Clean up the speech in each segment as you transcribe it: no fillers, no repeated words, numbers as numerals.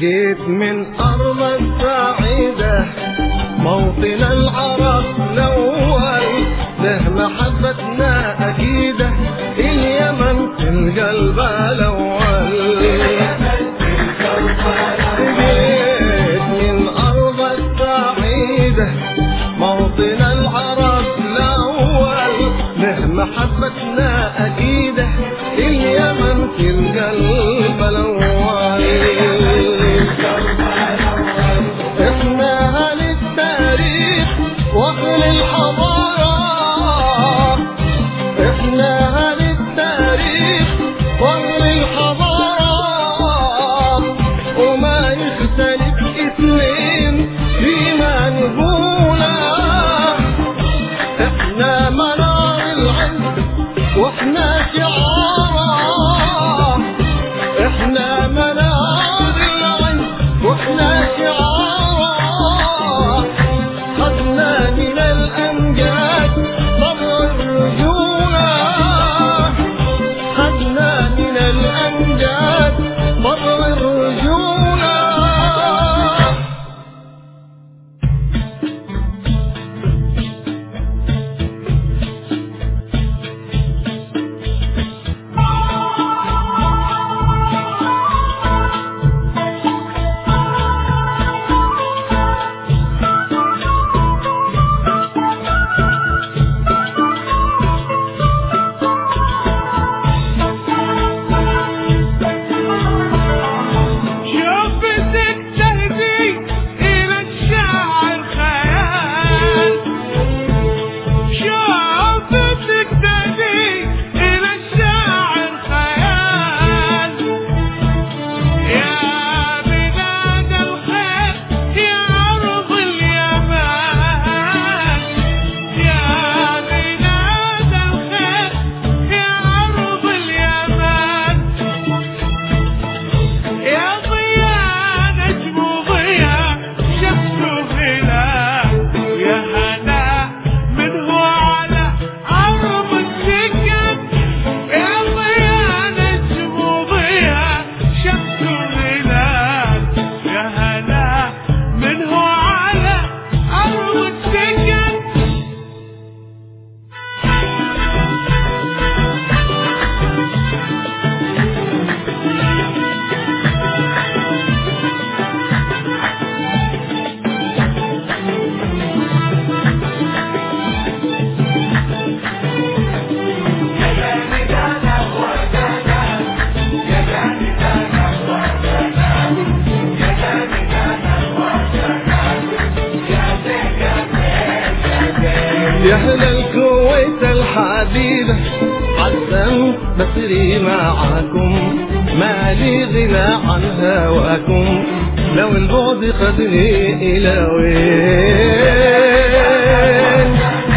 جيت من أرض السعيدة موطن العرب الأول، له محبتنا أكيدة، اليمن في القلب الأول. جيت من أرض السعيدة موطن العرب الأول، له محبتنا أكيدة، اليمن في القلب الأول. احنا أهل التاريخ وأهل الحضارة، احنا أهل التاريخ وأهل الحضارة، وما يختلف اثنين فيما نقوله. احنا منار العز واحنا شعاره، احنا منار العز واحنا شعاره، خدنا من الامجاد مر الرجوله، خدنا من الامجاد مر الرجوله. يا أهل الكويت الحبيبة عالسم بسري معاكم، مالي غنى عن هواكم، لو البعد خدني إلى وين.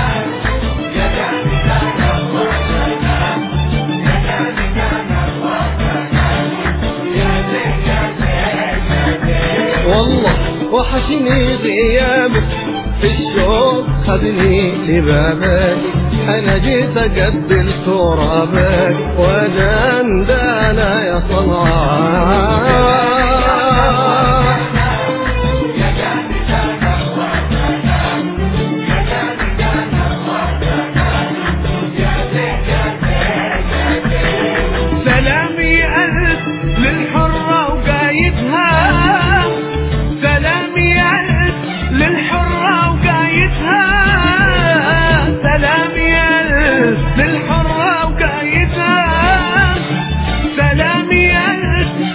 والله وحشني غيابك، في الشوق خدني لبابك، انا جيت اقبل ترابك ودندانا يا صنعاء. سلامي ألف للحرة وقايدها، سلامي ألف للحرة وقايدها، سلامي ألف للحرة وقايدها، سلامي ألف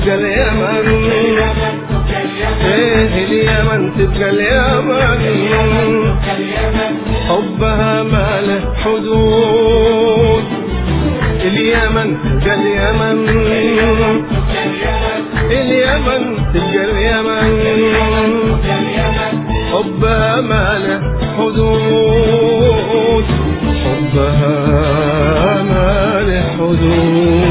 تبقى اليمن، ايه اليمن تبقى اليمن، حبها ما له حدود، اليمن تبقى اليمن، اليمن تبقى اليمن، حبها ما له حدود، حبها ما له حدود.